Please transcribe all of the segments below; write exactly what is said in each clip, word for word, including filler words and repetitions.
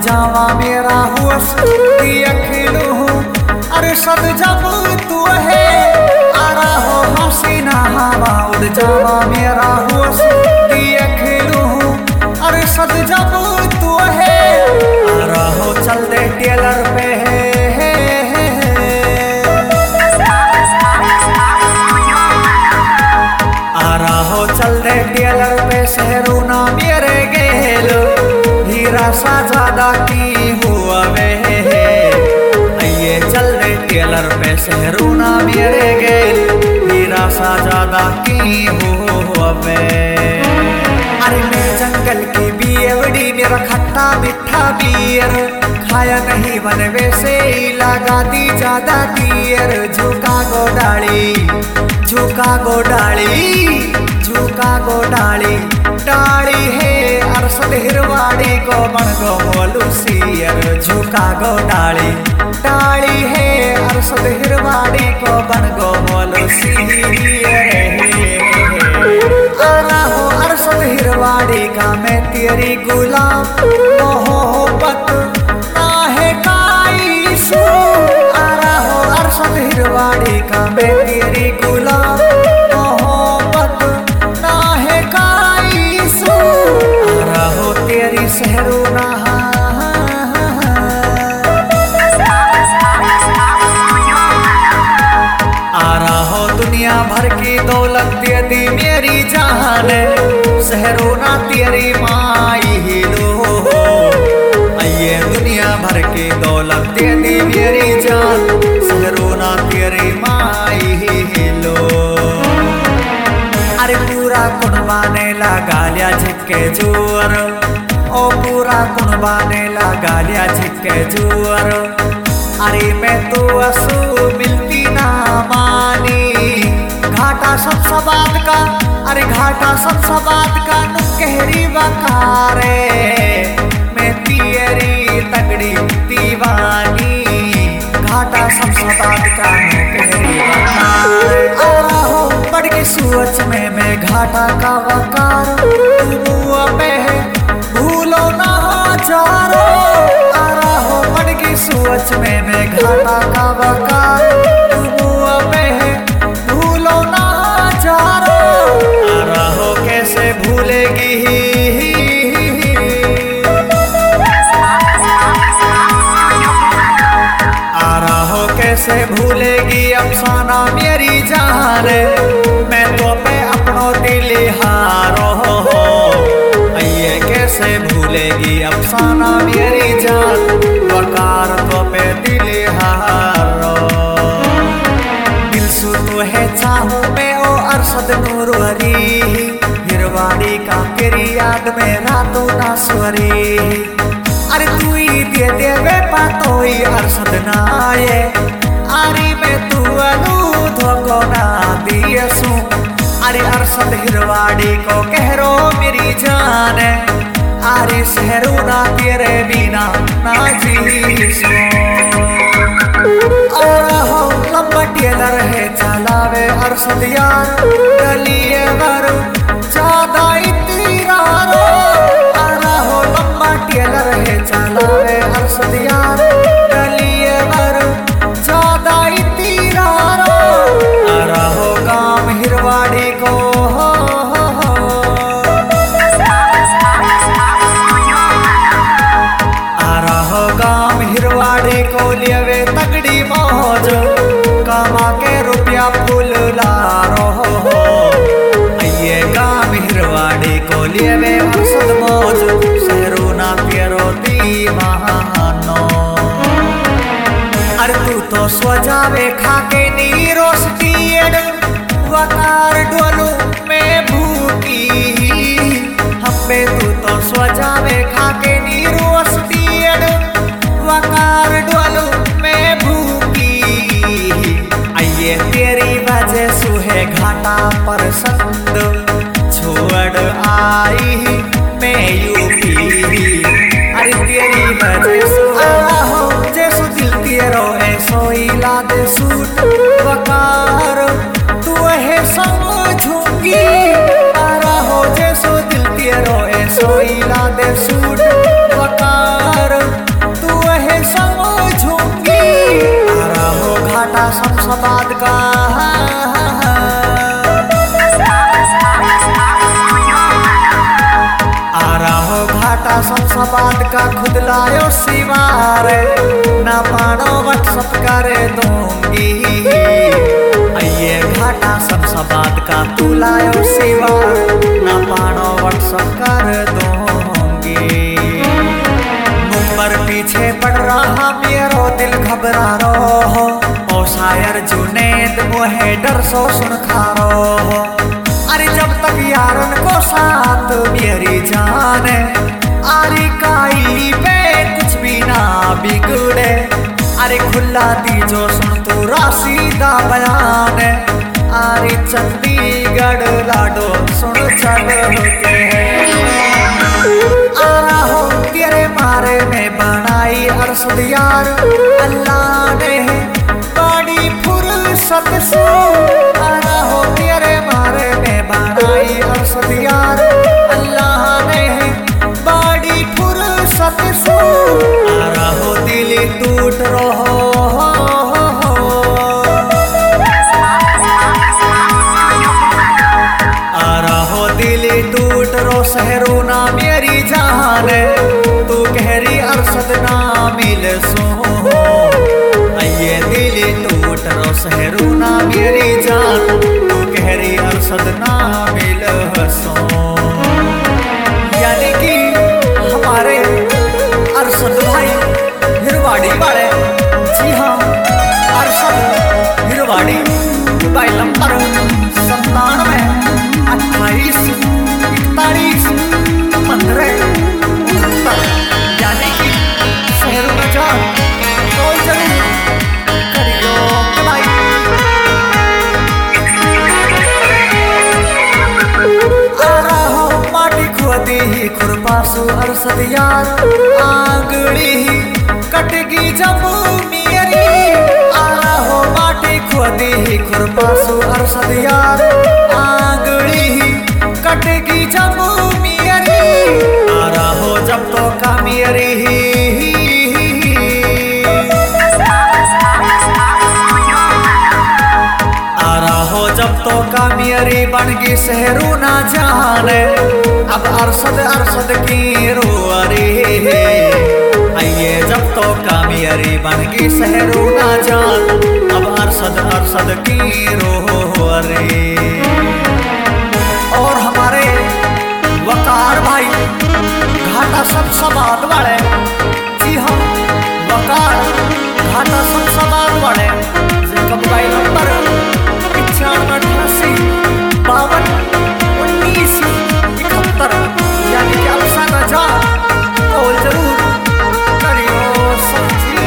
जावा मेरा होश दिया खेलू अरे सद जब तू है आरा हो हसीना हवा उड़ जावा मेरा होश दिया खेलू अरे सद जब तू है आरा हो चल दे टेलर पे है आरा हो चल दे टेलर पे शहरू ना मेरे गेल हीरा सा ज्यादा की हुआ वे चल दे टेलर पे शहरू ना मेरे गेल हीरा सा ज्यादा की हुआ वे अरे मैं जंगल की बियवड़ी मेरा खट्टा मीठा बियर खाया नहीं बन वैसे ही लगा दी ज्यादा दियर झुका गोडाली झुका गोडाली झुका गोडाली डाली है अरसद हिरवाड़ी को बन गो मोलू सियर झुका गोडाली डाली है अरसद हिरवाड़ी को बन गो मोलू सियर आना हो अरसद हिरवाड़ी का मैं तेरी गुलाम मोहब्बत ना है काई सू आना हो अरसद हिरवाड़ी का मैं तेरी गुलाम मोहब्बत ना है काई सू आना हो तेरी शहरू ना आरा हो दुनिया भर की दौलत दे दी मेरी जान शहरू ना तेरी माई ही लो ये दुनिया भर की दौलत दे दी मेरी जान शहरू ना तेरी माई ही लो अरे पूरा कुनबाने लगा लिया झिक्के जोर ओ पूरा कुनबाने लगा लिया झिक्के जोर अरे मैं तो असू मिलती ना मानी घाटा सब सबाद का अरे घाटा सब सबाद का नुकहरी बकारे मैं तेरी तगड़ी दीवानी घाटा सब सबाद का नुकहरी बकारे आरा हो पड़ के सोच में मैं घाटा का वकार मुआ में भूलो ना जारो आरा हो पड़ के सोच में मैं घाटा का वकार मुआ में भूलो ना जारो आरा हो कैसे भूलेगी आरा हो कैसे भूलेगी अफसाना मेरी जान मैं तो पे अपनों दिल हारो हो ये कैसे भूलेगी अफसाना मेरी जान वकार तो पे दिल हारो दिल सु तो है चाहूं मैं ओ अरसद नूरवरी हिरवाड़ी का तेरी याद में रातों ना स्वरी अरे तू ही दे दे वे पातोई अरसद नाये आरी में तू अनु धोको ना दिए सू अरे अरसद हिरवाड़ी को कह रो मेरी जान आरे शहरू ना तेरे बिना ना जी सो आरा हो लंबा टेलर है चलावे अरसद यार गलिए वर ज्यादा इतरा रो आरा हो लंबा टेलर है चलावे अरसद यार गलिए वर ज्यादा इतरा रो आरा हो काम हिरवाड़ी को गाम हिरवाड़ी को लियवे तगड़ी मौज कमा के रुपया फूल लारो हो ये गाम हिरवाड़ी को लियवे अरसद मौज शहरू ना तेरो दीवानो अरे तू तो स्वजावे खाके नी रोस्ती वकार डोलू में भूखी हम पे तू तो स्वजावे खाके नी रोस्ती वकार डोलू में भूखी आइए तेरी वजह सुहे घाटा पर संद छोड़ आई मैं यूपी अरे तेरी वजह सुहे हो जैसो दिल तेरो है सोई ला दे सूट वकार तू है संग घाटा शमशाबाद का खुद लायो सिवार, ना पानो व्हाट्सअप कर दूंगी। ये घाटा शमशाबाद का तू लायो सिवार, ना पानो व्हाट्सअप कर दूंगी। नंबर पीछे पड़ रहा मेरो दिल घबरा रो, ओ शायर जुनेद मोहे डर सो सुन खा रो। अरे जब तक यारन को साथ मेरी जान, आरी काई पे कुछ भी ना बिगड़े। अरे खुला दी जो सुन तू रासीदा बयान, आरी चंडीगढ़ लाडो सुन चल के। आ रहा हो तेरे मारे में बनाई अरसद यार, अल्लाह ने बड़ी फुर्सत से। आ रहा हो तेरे मारे में बनाई अरसद यार, अल्लाह ने बड़ी फुर्सत से। आ रहा हो दिल टूट रहो, आ रहा हो दिल टूट रो सहरो ना मेरी जान, तू कहरी अरसद ना मिल सो। ये दिल टूट रो सहरो ना मेरी जान, तू कहरी अरसद ना मिल सो। यानी कि हमारे अरसद भाई हिरवाड़ी वाले, जी हाँ अरसद हिरवाड़ी, मोबाइल नंबर संतानवे अट्ठाईस इकतालीस पंद्रह उनहत्तर। यानी कि शहरों में जान कॉल जरूर करियो भाई। आ रहा हो माटी खुदी ही खुरपासू अरसद यार, आंगड़ी कटगी जब मेरी। आ रहा हो माटी खुदी ही खुरपासू अरसद यार, आंगड़ी कटगी जब मेरी। आ रहा हो जब तो का मेरी, आ रहा हो जब तो का मेरी बन गई शहरू ना जाने। अब अरसद अरसद की रो अरे, आइए जब तो का मेरी बन गई शहरू ना जान, अब अरसद अरसद की रो अरे। और हमारे वकार भाई घाटा शमशाबाद वाले, जी हाँ वकार घाटा शमशाबाद वाले, जिनका मोबाइल नंबर पचानवे अठासी बावन उन्नीस इकहत्तर। यानी कि अफसान जा कॉल जरूर करियो समझी।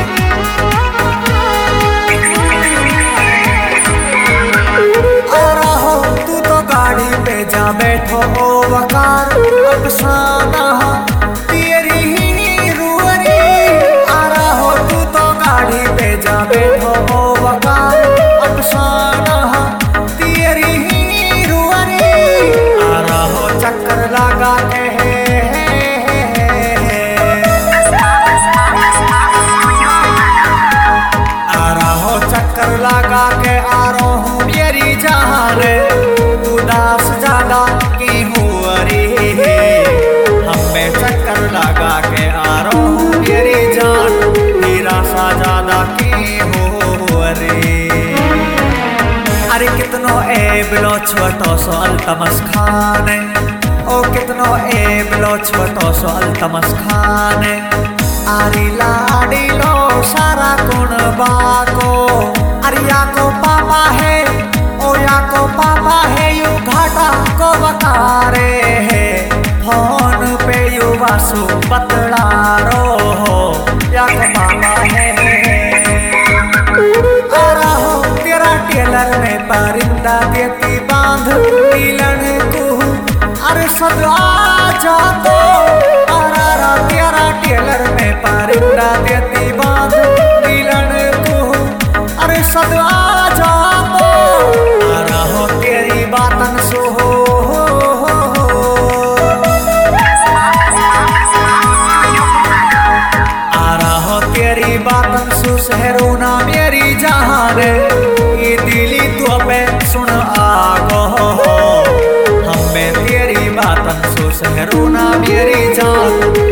आ रहा हो तू तो गाड़ी पे जा बैठो ओ वकार, अफसाना तेरी ही रूअरी। आ रहा हो तू तो गाड़ी पे जा बैठो ओ वकार, अफसाना तेरी ही रूअरी। आ रहा हो चक्कर लगा के चक्कर लगा के आ रहा हूँ मेरी जान, उदास ज्यादा की हूँ अरे। हमें चक्कर लगा के आ रहा हूँ मेरी जान, निराशा ज्यादा की हूँ अरे। अरे कितनो ए बिलो छोटो सो अल्तमस खाने, ओ कितनो ए बिलो छोटो सो अल्तमस खाने। आरी लाडी लो सारा कुण बाको, अरे या को पापा है ओ या को पापा है, यू घाटा को बकारे है। फोन पे यू वासु बतला रो हो, या को पापा है। आ रहा हो तेरा टेलर में परिंदा देती बांध, नीलन को अरे सद आ जा तो। आ रहा तेरा टेलर में परिंदा देती बांध, नीलन को अरे सद आ जा तो। आ रहा हो तेरी बातन सो हो, आ रहा हो तेरी बातन सो शहरू ना मेरी जान। ये दिली तो पे सुन आगो, हमें तेरी बातन सो शहरू ना मेरी जान।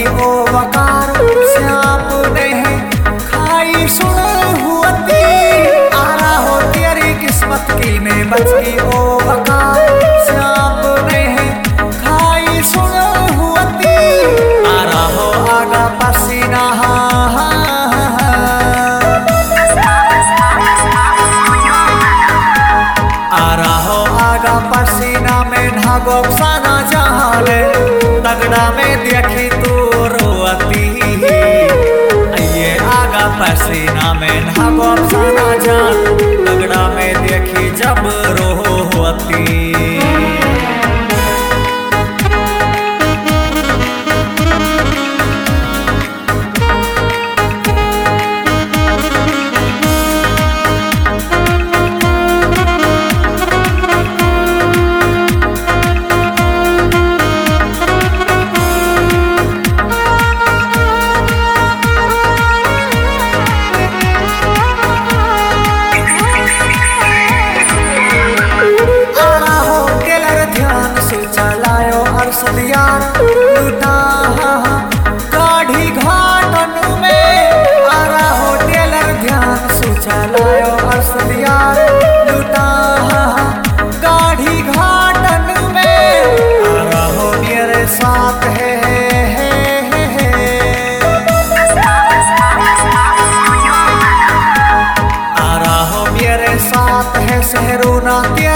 ओ वकार से आपने खाई सुन हुआती आरा हो तेरी किस्मत की में बच गई ओ वकार से आपने खाई सुन हुआती आरा हो आगा पसीना आरा हो आगा पसीना में ढागो साना जहाले तगड़ा में देखी तू रोती ये आगा पसीना में ढागो साना जान तगड़ा में देखी जब रोती यार लुटा गाढ़ी घाटन में आरा हो टेलर ध्यान सुचलायो अरसल यार लुटा गाढ़ी घाटन में आरा हो मेरे साथ है आरा हो मेरे साथ है सहरोना